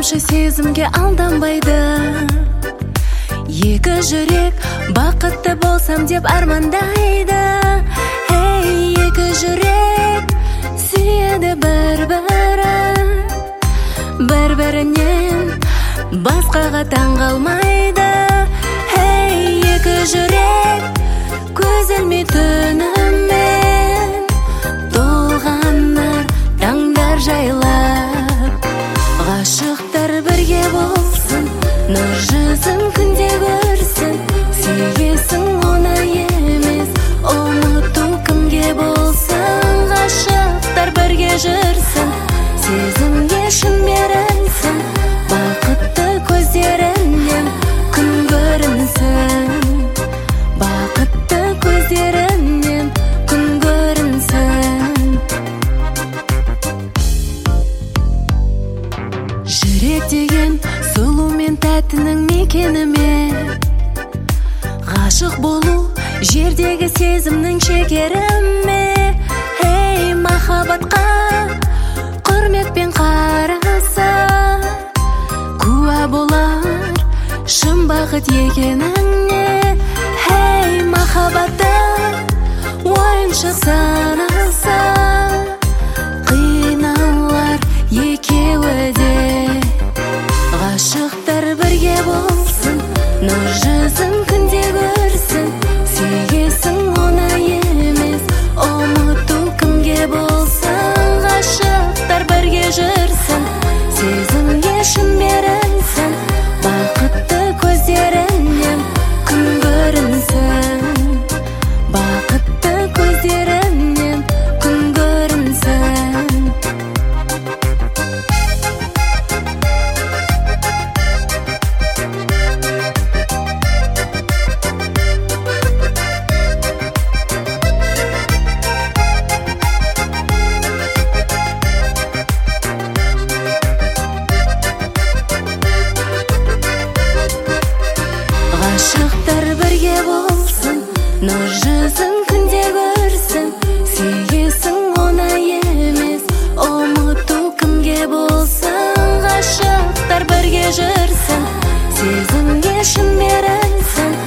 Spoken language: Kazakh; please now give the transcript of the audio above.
тамшы сезімге алданбайды. Екі жүрек бақытты болсам деп армандайды. Ей, екі жүрек сүйеді бір-бірін, бір-бірінен басқаға таң қалмайды. Ей, екі жүрек көз ілмей түнімен толғанар таңдар жайлап. Ғашықтар бірге болсын, нұр жүзін күнде көрсін. Сүйесің оңай емес, ұмыту кімге болсын. Ғашықтар бірге жүрсін, сезімге шын берілсін. Бақытты көздерінен күн көрінсін, бақытты көздерінен күн көрінсін. Жүрек деген сұлу мен тәттінің мекені ме? Ғашық болу жердегі сезімнің шекері ме? Ей, махаббатқа құрметпен қараса, куә болар шын бақыт екеніңе. Ей, махаббатты ойыншық санаса, қиналар екеуі де. Ғашықтар бірге болсын, нұр жүзін күнде көрсін. Сүйесің оңай емес, ұмыту кімге болсын. Ғашықтар бірге жүрсін, сезімге шын берілсін. Бақытты көздерінен күн көрінсін, бақытты көздерінен күн көрінсін. Ғашықтар бірге болсын, нұр жүзін күнде көрсін. Сүйесің оңай емес, ұмыту кімге болсын. Ғашықтар бірге жүрсін, сезімге шын берілсін.